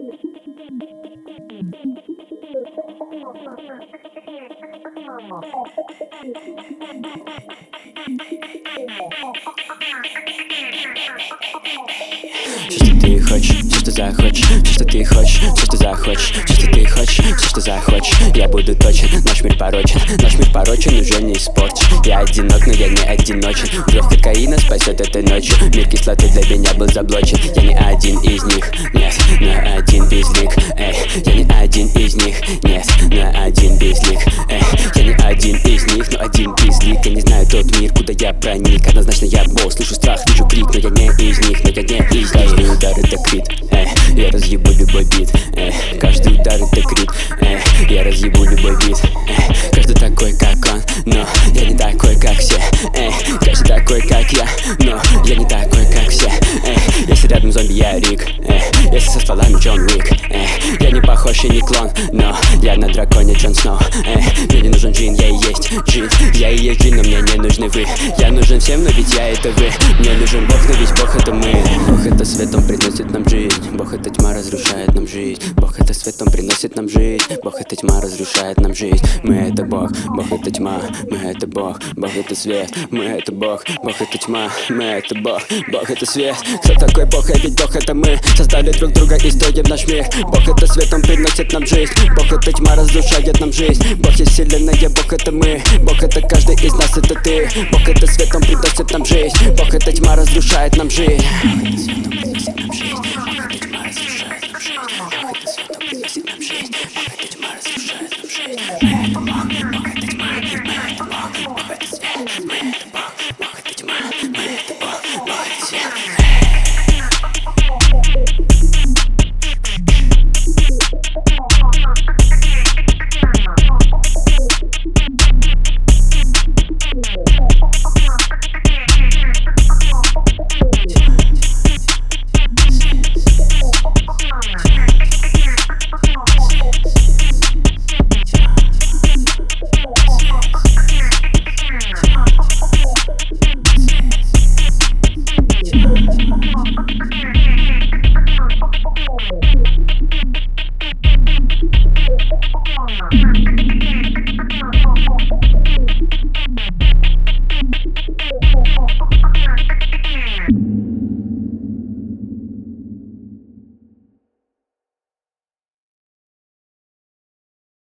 Все, что ты хочешь, все, что захочешь, все, что ты хочешь, все, что захочешь, все, что ты хочешь, все, что захочешь. Я буду точен, наш мир порочен, уже не испорчен. Я одинок, но я не одиночен. Вдох кокаина спасет этой ночью. Мир кислоты для меня был заблочен. Я не один из них, нет, но один безлик. Эй, я не один из них, нет, но один безлик. Эй, я не один из них, но один безлик. Я не знаю тот мир, куда я проник. Однозначно я босс, слышу страх, вижу крик, но я не из них, но я не из них. Каждый удар это крит, я разъебу любой бит. Каждый удар это крит, я разъебу любой бит. Каждый такой как он, но я не такой как все. Каждый такой как я, но я не такой как все. Если рядом зомби, я Рик. Если со стволами Джон Уик. Я не похож и не клон, но я на драконе Джон Сноу. Мне не нужен джин, я и есть джин. Я и есть джин, но мне не нужны вы. Я нужен всем, но ведь я это вы. Мне нужен Бог, но ведь Бог это мы. Бог это свет, он приносит нам жизнь. Бог это тьма, разрушает нам жизнь. Бог это свет, он приносит нам жизнь. Бог это тьма, разрушает нам жизнь. Мы это Бог, Бог это тьма. Мы это Бог, Бог это свет. Мы это Бог, Бог это тьма. Мы это Бог, Бог это свет. Кто такой Бог, а ведь Бог это мы. Создали друг друга и строим наш мир. Бог это свет, он приносит нам жизнь. Бог это тьма, разрушает нам жизнь. Бог есть вселенная, Бог это мы. Бог это каждый из нас, это ты. Бог это свет, он приносит нам жизнь. Бог это тьма, разрушает нам жизнь. Бог это свет, он приносит нам жизнь.